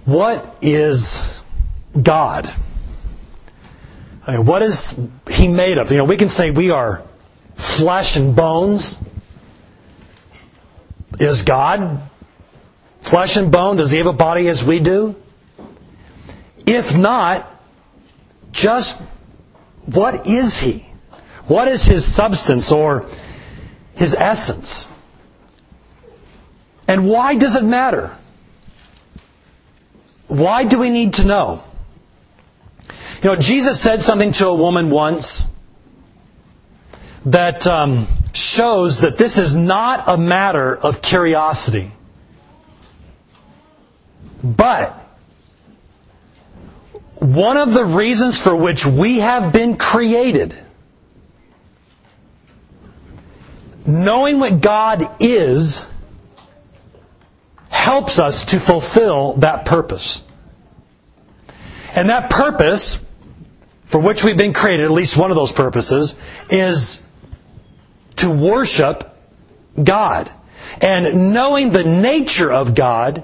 What is God? I mean, what is He made of? We can say we are flesh and bones. Is God flesh and bone? Does He have a body as we do? If not, just what is He? What is His substance or His essence? And why does it matter? Why do we need to know? Jesus said something to a woman once that shows that this is not a matter of curiosity. But one of the reasons for which we have been created, knowing what God is, helps us to fulfill that purpose. And that purpose, for which we've been created, at least one of those purposes, is to worship God. And knowing the nature of God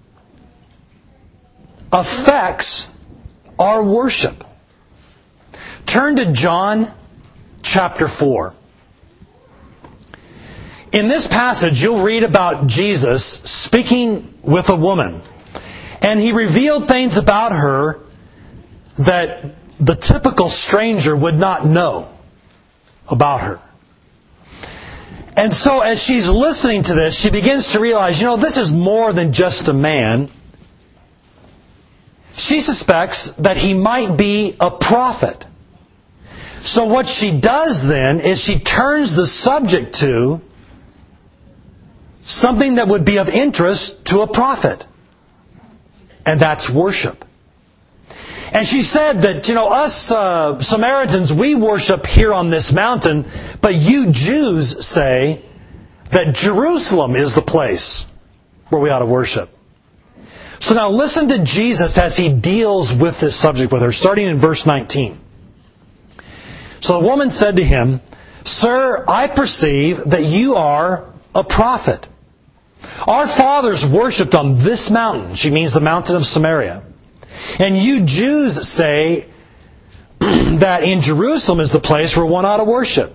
affects our worship. Turn to John chapter 4. In this passage, you'll read about Jesus speaking with a woman. And He revealed things about her that the typical stranger would not know about her. And so as she's listening to this, she begins to realize, this is more than just a man. She suspects that he might be a prophet. So what she does then is she turns the subject to something that would be of interest to a prophet. And that's worship. And she said that, us Samaritans, we worship here on this mountain, but you Jews say that Jerusalem is the place where we ought to worship. So now listen to Jesus as He deals with this subject with her, starting in verse 19. So the woman said to Him, "Sir, I perceive that you are a prophet. Our fathers worshipped on this mountain," she means the mountain of Samaria, "and you Jews say that in Jerusalem is the place where one ought to worship."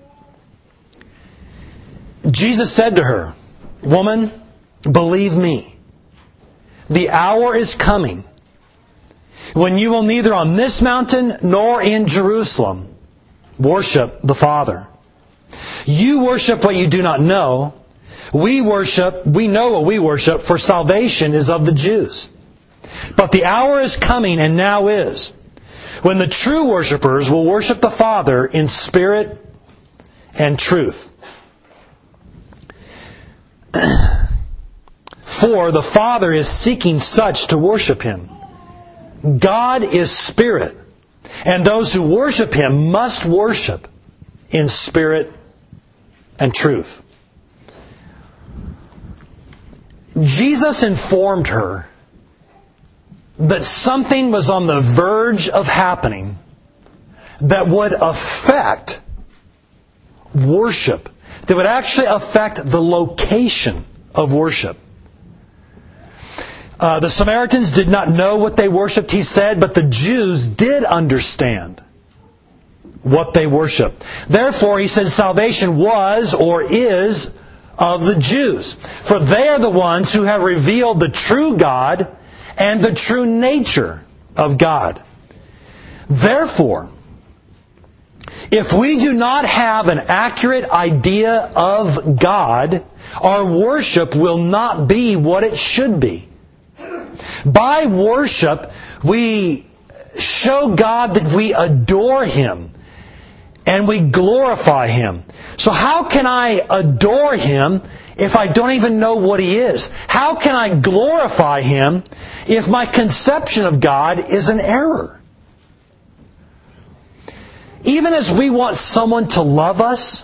Jesus said to her, "Woman, believe me, the hour is coming when you will neither on this mountain nor in Jerusalem worship the Father. You worship what you do not know. We know what we worship, for salvation is of the Jews. But the hour is coming, and now is, when the true worshipers will worship the Father in spirit and truth. For the Father is seeking such to worship Him. God is spirit, and those who worship Him must worship in spirit and truth." Jesus informed her that something was on the verge of happening that would affect worship, that would actually affect the location of worship. The Samaritans did not know what they worshipped, He said, but the Jews did understand what they worshiped. Therefore, He said, salvation was or is of the Jews. For they are the ones who have revealed the true God and the true nature of God. Therefore, if we do not have an accurate idea of God, our worship will not be what it should be. By worship, we show God that we adore Him and we glorify Him. So how can I adore Him if I don't even know what He is? How can I glorify Him if my conception of God is an error? Even as we want someone to love us,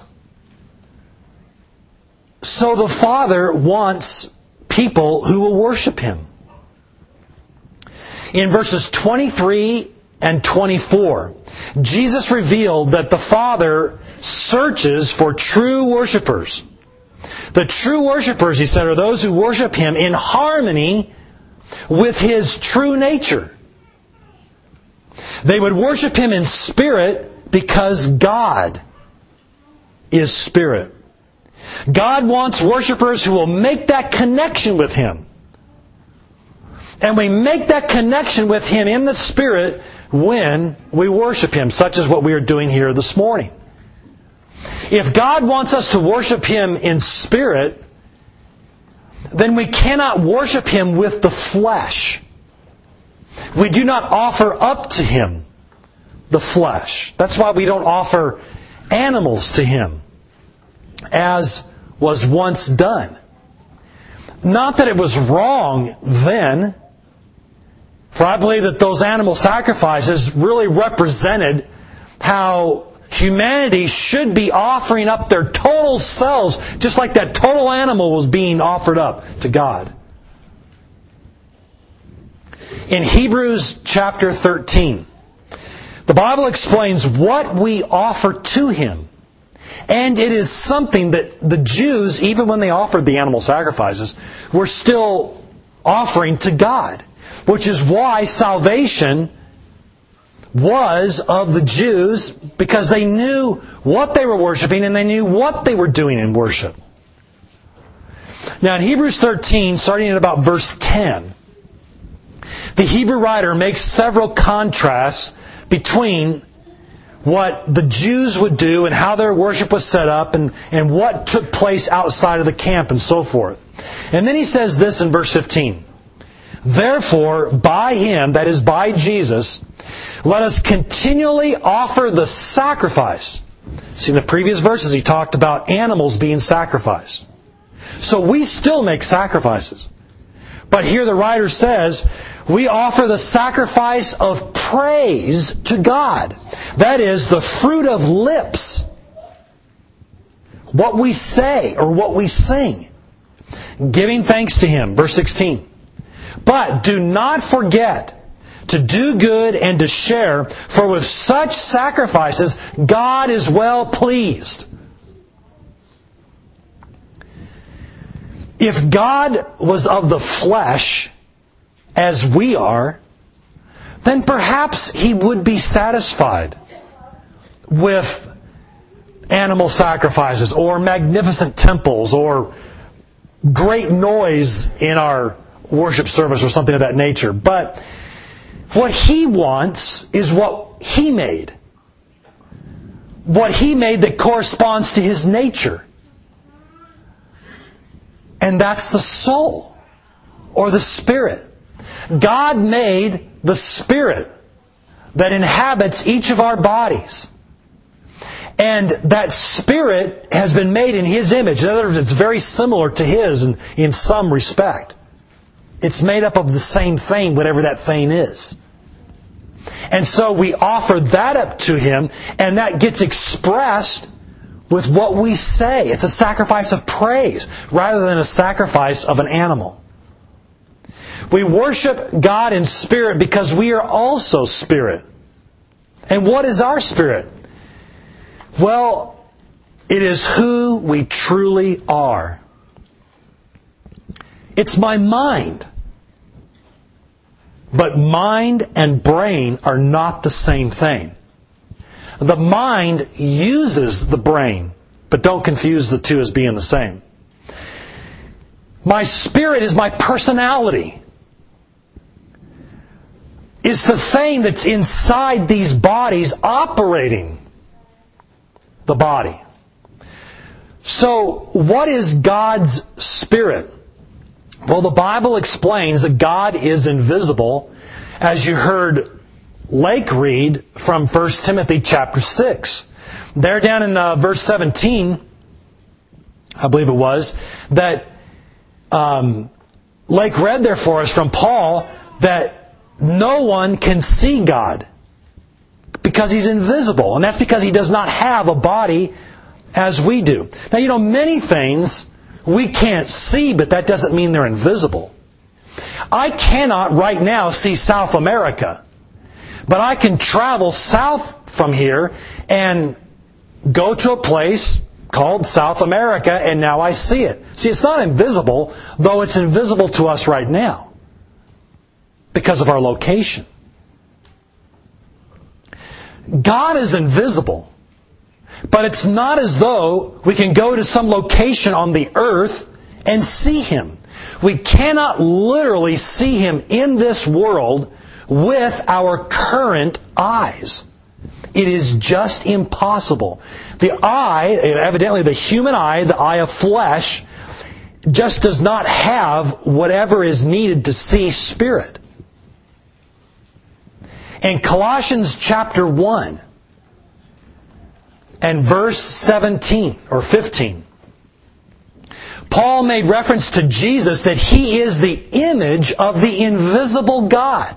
so the Father wants people who will worship Him. In verses 23 and 24, Jesus revealed that the Father searches for true worshipers. The true worshipers, He said, are those who worship Him in harmony with His true nature. They would worship Him in spirit because God is spirit. God wants worshipers who will make that connection with Him. And we make that connection with Him in the Spirit when we worship Him, such as what we are doing here this morning. If God wants us to worship Him in spirit, then we cannot worship Him with the flesh. We do not offer up to Him the flesh. That's why we don't offer animals to Him, as was once done. Not that it was wrong then, for I believe that those animal sacrifices really represented how humanity should be offering up their total selves, just like that total animal was being offered up to God. In Hebrews chapter 13, the Bible explains what we offer to Him. And it is something that the Jews, even when they offered the animal sacrifices, were still offering to God. Which is why salvation was of the Jews, because they knew what they were worshiping and they knew what they were doing in worship. Now in Hebrews 13, starting at about verse 10, the Hebrew writer makes several contrasts between what the Jews would do and how their worship was set up and what took place outside of the camp and so forth. And then he says this in verse 15. Therefore, by Him, that is by Jesus, let us continually offer the sacrifice. See, in the previous verses he talked about animals being sacrificed. So we still make sacrifices. But here the writer says, we offer the sacrifice of praise to God. That is, the fruit of lips. What we say or what we sing. Giving thanks to Him. Verse 16. But do not forget to do good and to share, for with such sacrifices God is well pleased. If God was of the flesh, as we are, then perhaps He would be satisfied with animal sacrifices or magnificent temples or great noise in our worship service or something of that nature. But what He wants is what He made. What He made that corresponds to His nature. And that's the soul or the spirit. God made the spirit that inhabits each of our bodies. And that spirit has been made in His image. In other words, it's very similar to His in some respect. It's made up of the same thing, whatever that thing is. And so we offer that up to Him, and that gets expressed with what we say. It's a sacrifice of praise, rather than a sacrifice of an animal. We worship God in spirit because we are also spirit. And what is our spirit? Well, it is who we truly are. It's my mind. But mind and brain are not the same thing. The mind uses the brain, but don't confuse the two as being the same. My spirit is my personality. It's the thing that's inside these bodies operating the body. So, what is God's spirit? Well, the Bible explains that God is invisible, as you heard Lake read from 1 Timothy chapter 6. There down in verse 17, I believe it was, that Lake read there for us from Paul that no one can see God because He's invisible. And that's because He does not have a body as we do. Now, many things we can't see, but that doesn't mean they're invisible. I cannot right now see South America, but I can travel south from here and go to a place called South America, and now I see it. See, it's not invisible, though it's invisible to us right now. because of our location. God is invisible, but it's not as though we can go to some location on the earth and see Him. We cannot literally see Him in this world with our current eyes. It is just impossible. The eye, evidently the human eye, the eye of flesh, just does not have whatever is needed to see Spirit. In Colossians chapter 1 and verse 17 or 15, Paul made reference to Jesus that He is the image of the invisible God.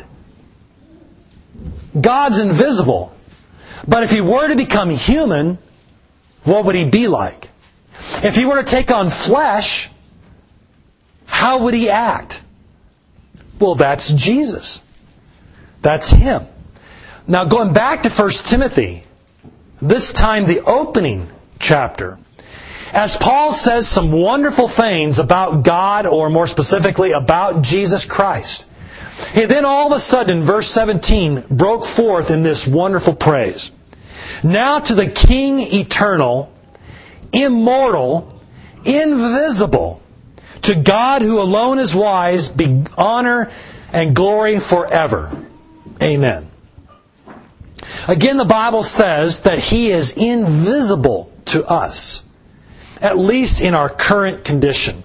God's invisible. But if He were to become human, what would He be like? If He were to take on flesh, how would He act? Well, that's Jesus. That's Him. Now, going back to 1 Timothy, this time the opening chapter, as Paul says some wonderful things about God, or more specifically about Jesus Christ, he then all of a sudden, verse 17, broke forth in this wonderful praise. Now to the King eternal, immortal, invisible, to God who alone is wise, be honor and glory forever. Amen. Again, the Bible says that He is invisible to us, at least in our current condition.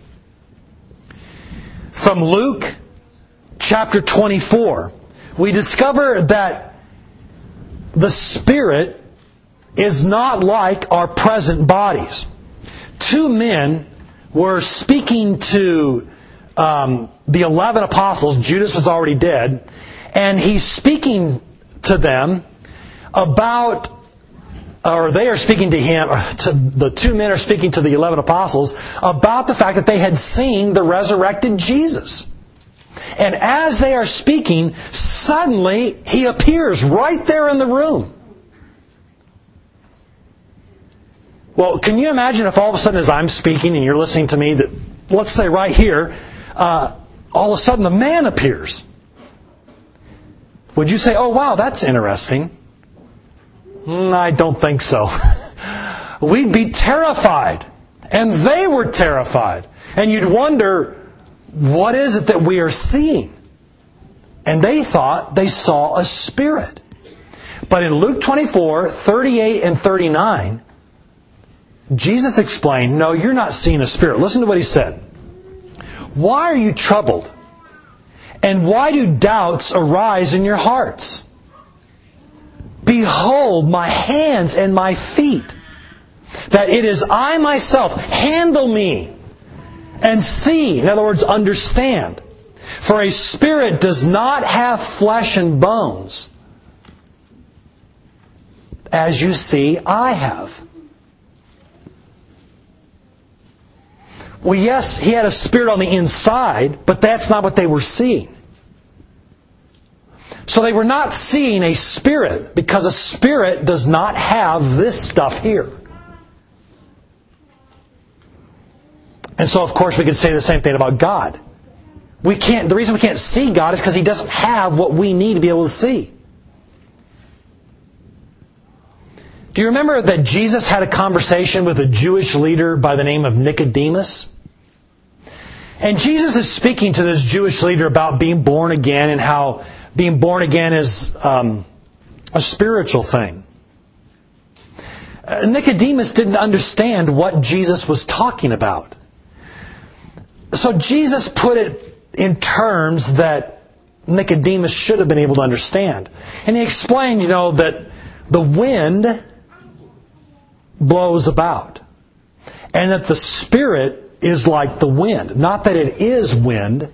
From Luke chapter 24, we discover that the Spirit is not like our present bodies. Two men were speaking to the 11 apostles. Judas was already dead. And He's speaking to them about, or they are speaking to Him, the two men are speaking to the 11 apostles about the fact that they had seen the resurrected Jesus. And as they are speaking, suddenly He appears right there in the room. Well, can you imagine if all of a sudden as I'm speaking and you're listening to me, that, let's say right here, all of a sudden a man appears? Would you say, oh wow, that's interesting? I don't think so. We'd be terrified. And they were terrified. And you'd wonder, what is it that we are seeing? And they thought they saw a spirit. But in Luke 24, 38 and 39, Jesus explained, no, you're not seeing a spirit. Listen to what He said. Why are you troubled? And why do doubts arise in your hearts? Behold my hands and my feet, that it is I myself. Handle me and see. In other words, understand. For a spirit does not have flesh and bones, as you see I have. Well, yes, He had a spirit on the inside, but that's not what they were seeing. So they were not seeing a spirit, because a spirit does not have this stuff here. And so, of course, we could say the same thing about God. The reason we can't see God is because He doesn't have what we need to be able to see. Do you remember that Jesus had a conversation with a Jewish leader by the name of Nicodemus? And Jesus is speaking to this Jewish leader about being born again and how being born again is a spiritual thing. Nicodemus didn't understand what Jesus was talking about. So Jesus put it in terms that Nicodemus should have been able to understand. And He explained, that the wind blows about. And that the Spirit is like the wind. Not that it is wind,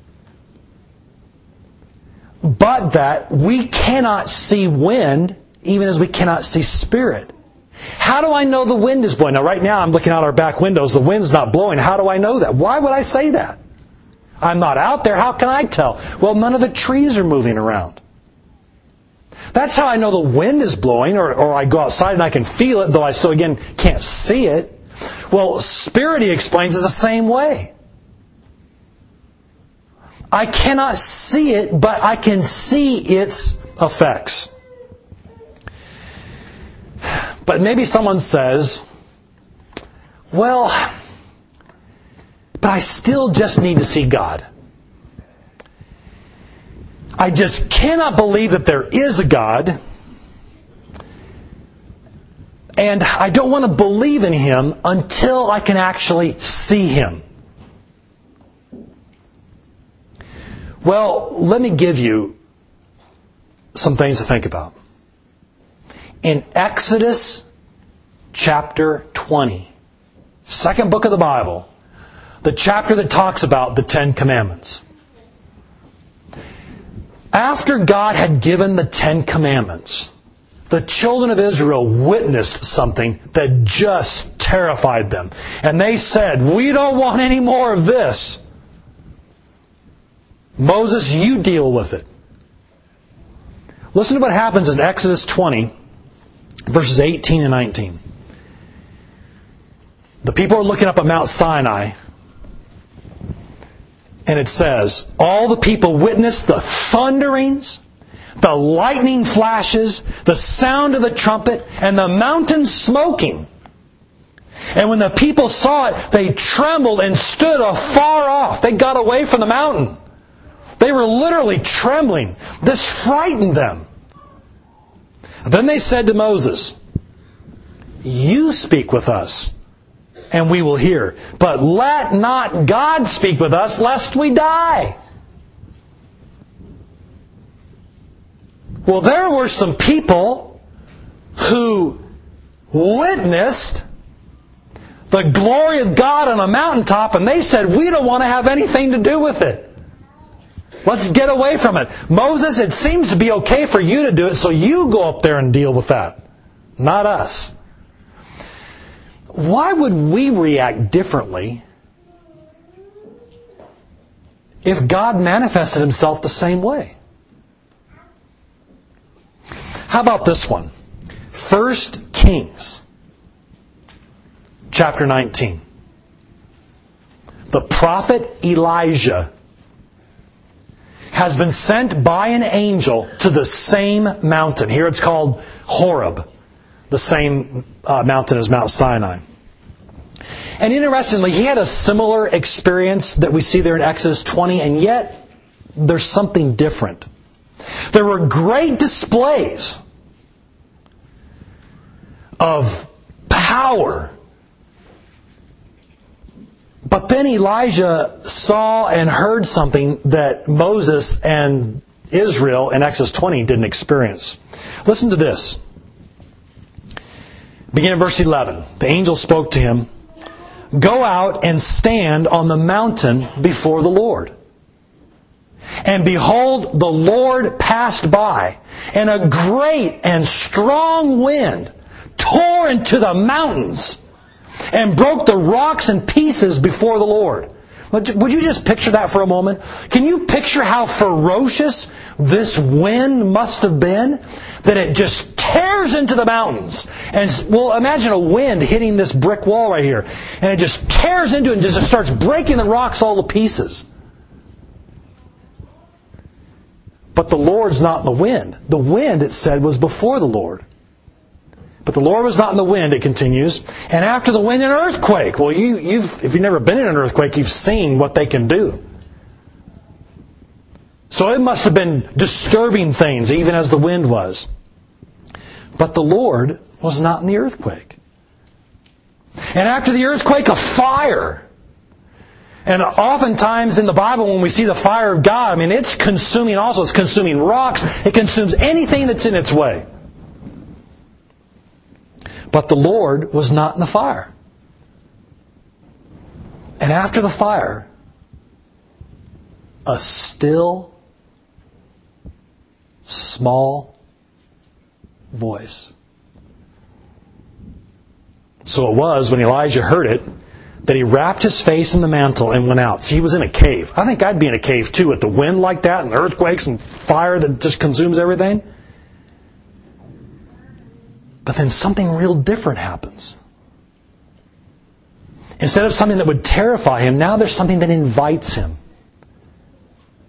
but that we cannot see wind even as we cannot see Spirit. How do I know the wind is blowing? Now right now I'm looking out our back windows. The wind's not blowing. How do I know that? Why would I say that? I'm not out there. How can I tell? Well, none of the trees are moving around. That's how I know the wind is blowing, or I go outside and I can feel it, though I still, again, can't see it. Well, Spirit, He explains, is the same way. I cannot see it, but I can see its effects. But maybe someone says, well, but I still just need to see God. I just cannot believe that there is a God. And I don't want to believe in Him until I can actually see Him. Well, let me give you some things to think about. In Exodus chapter 20, second book of the Bible, the chapter that talks about the Ten Commandments. After God had given the Ten Commandments, the children of Israel witnessed something that just terrified them. And they said, we don't want any more of this. Moses, you deal with it. Listen to what happens in Exodus 20, verses 18 and 19. The people are looking up at Mount Sinai, and it says, all the people witnessed the thunderings, the lightning flashes, the sound of the trumpet, and the mountain smoking. And when the people saw it, they trembled and stood afar off. They got away from the mountain. They were literally trembling. This frightened them. Then they said to Moses, you speak with us, and we will hear. But let not God speak with us, lest we die. Well, there were some people who witnessed the glory of God on a mountaintop, and they said, we don't want to have anything to do with it. Let's get away from it. Moses, it seems to be okay for you to do it, so you go up there and deal with that. Not us. Why would we react differently if God manifested Himself the same way? How about this one? 1 Kings, chapter 19. The prophet Elijah has been sent by an angel to the same mountain. Here it's called Horeb, the same mountain as Mount Sinai. And interestingly, he had a similar experience that we see there in Exodus 20, and yet there's something different. There were great displays of power. But then Elijah saw and heard something that Moses and Israel in Exodus 20 didn't experience. Listen to this. Beginning in verse 11. The angel spoke to him, go out and stand on the mountain before the Lord. And behold, the Lord passed by, and a great and strong wind tore into the mountains and broke the rocks in pieces before the Lord. Would you just picture that for a moment? Can you picture how ferocious this wind must have been? That it just tears into the mountains. And well, imagine a wind hitting this brick wall right here. And it just tears into it and just starts breaking the rocks all to pieces. But the Lord's not in the wind. The wind, it said, was before the Lord. But the Lord was not in the wind, it continues. And after the wind, an earthquake. Well, if you've never been in an earthquake, you've seen what they can do. So it must have been disturbing things, even as the wind was. But the Lord was not in the earthquake. And after the earthquake, a fire. And oftentimes in the Bible, when we see the fire of God, I mean, it's consuming also. It's consuming rocks. It consumes anything that's in its way. But the Lord was not in the fire. And after the fire, a still, small voice. So it was, when Elijah heard it, that he wrapped his face in the mantle and went out. See, he was in a cave. I think I'd be in a cave too, with the wind like that and earthquakes and fire that just consumes everything. But then something real different happens. Instead of something that would terrify him, now there's something that invites him.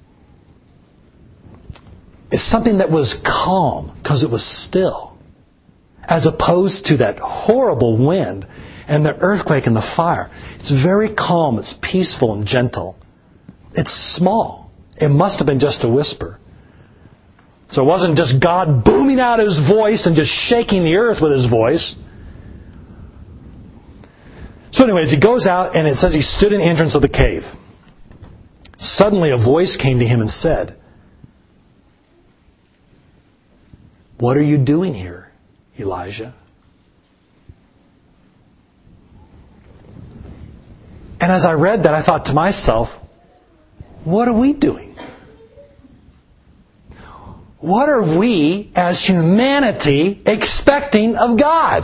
is something that was calm because it was still, as opposed to that horrible wind and the earthquake and the fire. It's very calm, it's peaceful and gentle. It's small. It must have been just a whisper. So it wasn't just God booming out His voice and just shaking the earth with His voice. So anyways, he goes out and it says he stood in the entrance of the cave. Suddenly a voice came to him and said, "What are you doing here, Elijah?" And as I read that, I thought to myself, what are we doing? What are we as humanity expecting of God?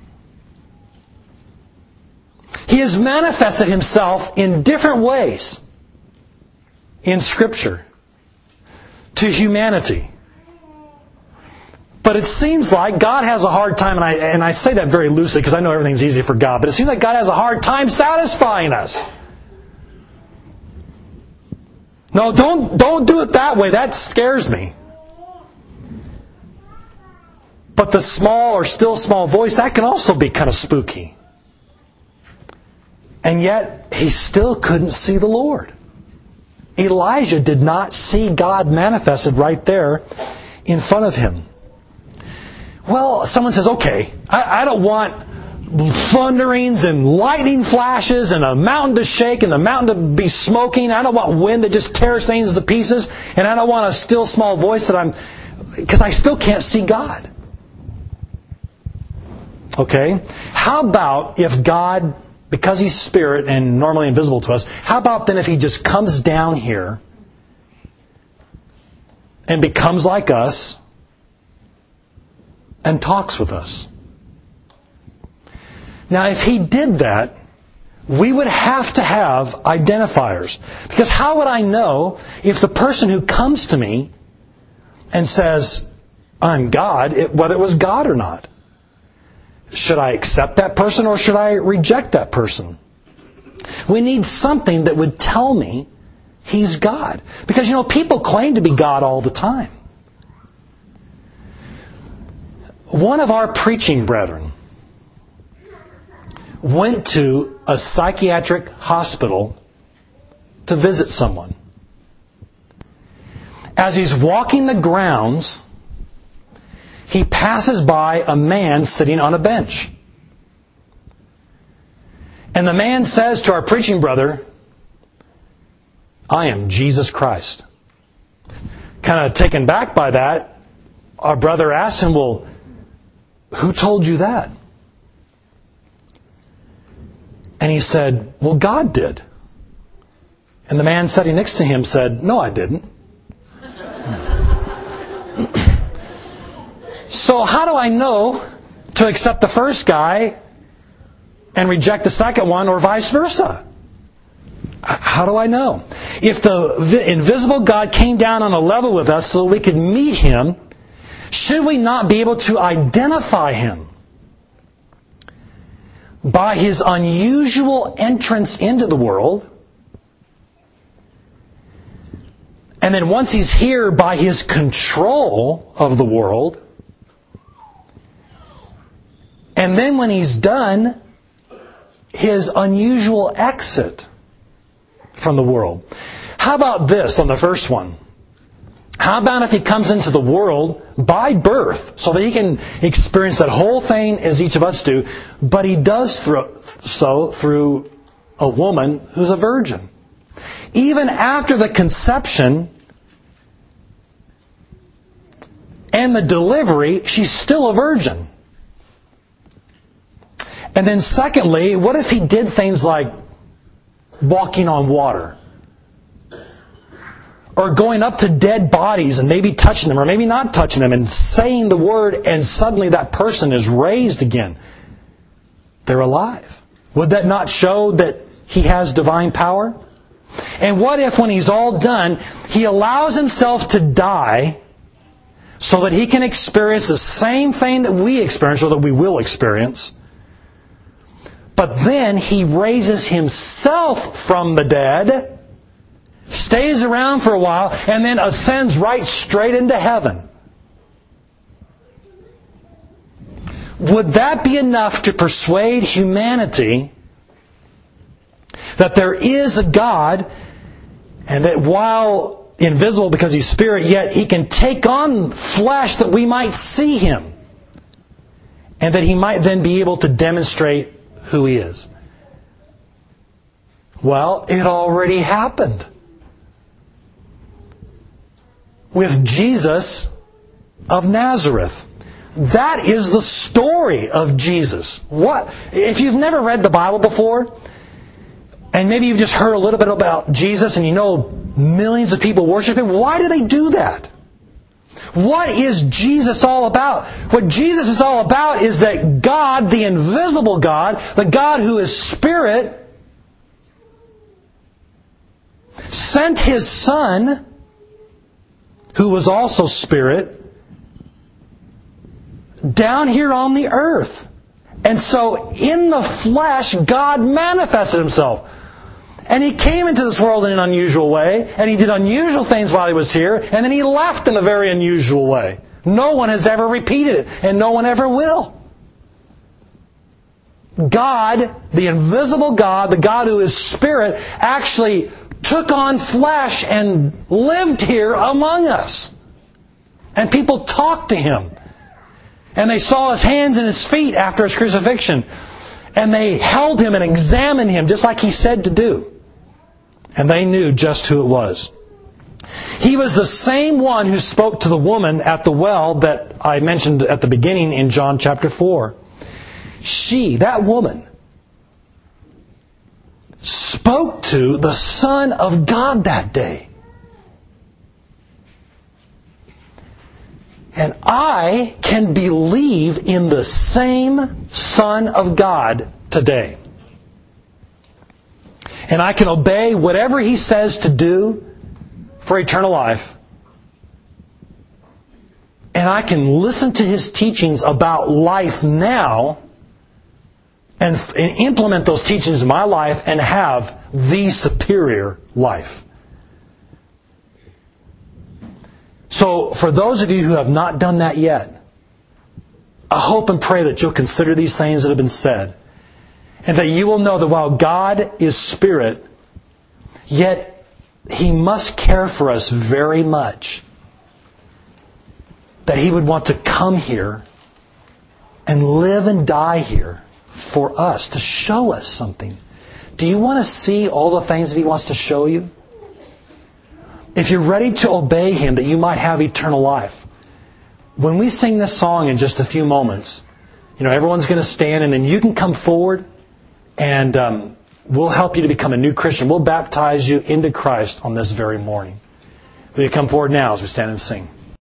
He has manifested Himself in different ways in Scripture to humanity. But it seems like God has a hard time, and I say that very loosely because I know everything's easy for God, but it seems like God has a hard time satisfying us. No, don't do it that way. That scares me. But the small or still small voice, that can also be kind of spooky. And yet, he still couldn't see the Lord. Elijah did not see God manifested right there in front of him. Well, someone says, okay, I don't want thunderings and lightning flashes and a mountain to shake and the mountain to be smoking. I don't want wind that just tears things to pieces. And I don't want a still small voice because I still can't see God. Okay? How about if God, because He's Spirit and normally invisible to us, how about then if He just comes down here and becomes like us and talks with us? Now, if He did that, we would have to have identifiers. Because how would I know if the person who comes to me and says, "I'm God," whether it was God or not? Should I accept that person or should I reject that person? We need something that would tell me He's God. Because, people claim to be God all the time. One of our preaching brethren went to a psychiatric hospital to visit someone. As he's walking the grounds, he passes by a man sitting on a bench. And the man says to our preaching brother, "I am Jesus Christ." Kind of taken back by that, our brother asks him, "Well, who told you that?" And he said, "Well, God did." And the man sitting next to him said, "No, I didn't." So how do I know to accept the first guy and reject the second one, or vice versa? How do I know? If the invisible God came down on a level with us so we could meet Him, should we not be able to identify Him by His unusual entrance into the world? And then once He's here, by His control of the world? And then when He's done, His unusual exit from the world. How about this on the first one? How about if He comes into the world by birth so that He can experience that whole thing as each of us do, but He does so through a woman who's a virgin. Even after the conception and the delivery, she's still a virgin. And then secondly, what if He did things like walking on water? Or going up to dead bodies and maybe touching them, or maybe not touching them, and saying the word, and suddenly that person is raised again. They're alive. Would that not show that He has divine power? And what if when He's all done, He allows Himself to die so that He can experience the same thing that we experience, or that we will experience, but then He raises Himself from the dead stays around for a while, and then ascends right straight into heaven. Would that be enough to persuade humanity that there is a God, and that while invisible because He's Spirit, yet He can take on flesh that we might see Him, and that He might then be able to demonstrate who He is? Well, it already happened with Jesus of Nazareth. That is the story of Jesus. What if you've never read the Bible before, and maybe you've just heard a little bit about Jesus and you know millions of people worship Him? Why do they do that? What is Jesus all about? What Jesus is all about is that God, the invisible God, the God who is Spirit, sent His Son, who was also Spirit, down here on the earth. And so in the flesh, God manifested Himself. And He came into this world in an unusual way, and He did unusual things while He was here, and then He left in a very unusual way. No one has ever repeated it, and no one ever will. God, the invisible God, the God who is Spirit, actually took on flesh and lived here among us. And people talked to Him. And they saw His hands and His feet after His crucifixion. And they held Him and examined Him just like He said to do. And they knew just who it was. He was the same one who spoke to the woman at the well that I mentioned at the beginning in John chapter 4. She, that woman, spoke to the Son of God that day. And I can believe in the same Son of God today. And I can obey whatever He says to do for eternal life. And I can listen to His teachings about life now and implement those teachings in my life and have the superior life. So, for those of you who have not done that yet, I hope and pray that you'll consider these things that have been said. And that you will know that while God is Spirit, yet He must care for us very much. That He would want to come here and live and die here for us, to show us something. Do you want to see all the things that He wants to show you? If you're ready to obey Him, that you might have eternal life. When we sing this song in just a few moments, everyone's going to stand, and then you can come forward, and we'll help you to become a new Christian. We'll baptize you into Christ on this very morning. Will you come forward now as we stand and sing?